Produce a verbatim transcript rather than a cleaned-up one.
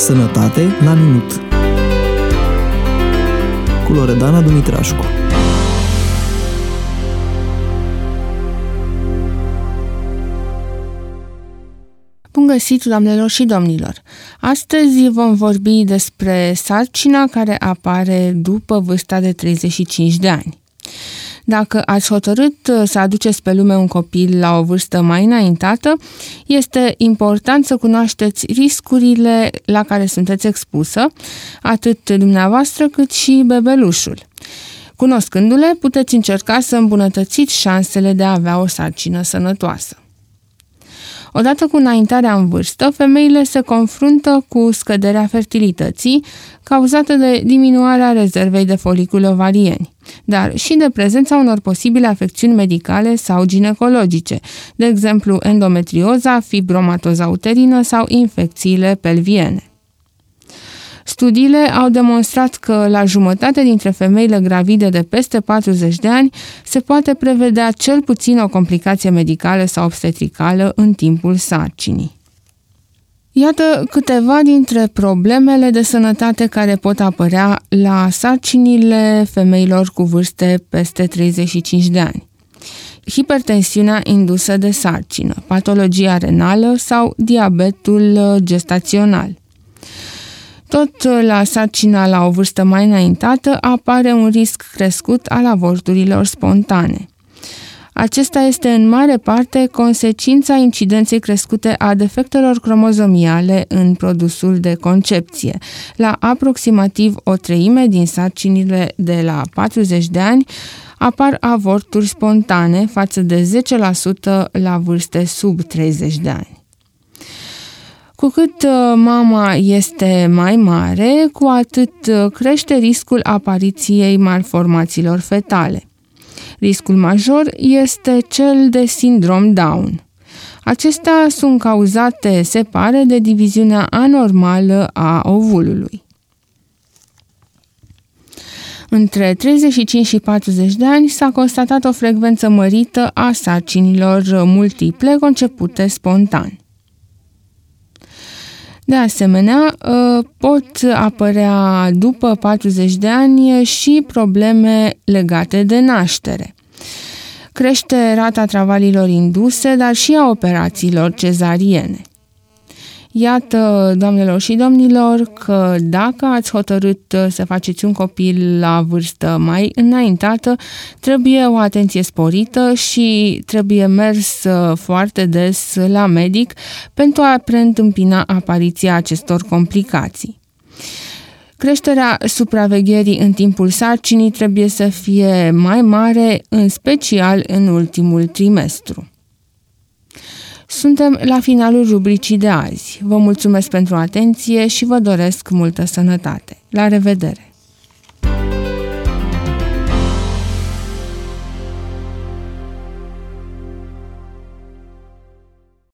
Sănătate la minut cu Loredana Dumitrașcu. Bun găsit, doamnelor și domnilor! Astăzi vom vorbi despre sarcina care apare după vârsta de treizeci și cinci de ani. Dacă ați hotărât să aduceți pe lume un copil la o vârstă mai înaintată, este important să cunoașteți riscurile la care sunteți expusă, atât dumneavoastră cât și bebelușul. Cunoscându-le, puteți încerca să îmbunătățiți șansele de a avea o sarcină sănătoasă. Odată cu înaintarea în vârstă, femeile se confruntă cu scăderea fertilității cauzată de diminuarea rezervei de folicule ovarieni, dar și de prezența unor posibile afecțiuni medicale sau ginecologice, de exemplu endometrioza, fibromatoza uterină sau infecțiile pelviene. Studiile au demonstrat că la jumătate dintre femeile gravide de peste patruzeci de ani se poate prevedea cel puțin o complicație medicală sau obstetricală în timpul sarcinii. Iată câteva dintre problemele de sănătate care pot apărea la sarcinile femeilor cu vârste peste treizeci și cinci de ani. Hipertensiunea indusă de sarcină, patologia renală sau diabetul gestațional. Tot la sarcina la o vârstă mai înaintată apare un risc crescut al avorturilor spontane. Acesta este în mare parte consecința incidenței crescute a defectelor cromozomiale în produsul de concepție. La aproximativ o treime din sarcinile de la patruzeci de ani apar avorturi spontane față de zece la sută la vârste sub treizeci de ani. Cu cât mama este mai mare, cu atât crește riscul apariției malformațiilor fetale. Riscul major este cel de sindrom Down. Acestea sunt cauzate, se pare, de diviziunea anormală a ovulului. Între treizeci și cinci și patruzeci de ani s-a constatat o frecvență mărită a sarcinilor multiple concepute spontan. De asemenea, pot apărea după patruzeci de ani și probleme legate de naștere. Crește rata travaliilor induse, dar și a operațiilor cezariene. Iată, doamnelor și domnilor, că dacă ați hotărât să faceți un copil la vârstă mai înaintată, trebuie o atenție sporită și trebuie mers foarte des la medic pentru a preîntâmpina apariția acestor complicații. Creșterea supravegherii în timpul sarcinii trebuie să fie mai mare, în special în ultimul trimestru. Suntem la finalul rubricii de azi. Vă mulțumesc pentru atenție și vă doresc multă sănătate. La revedere!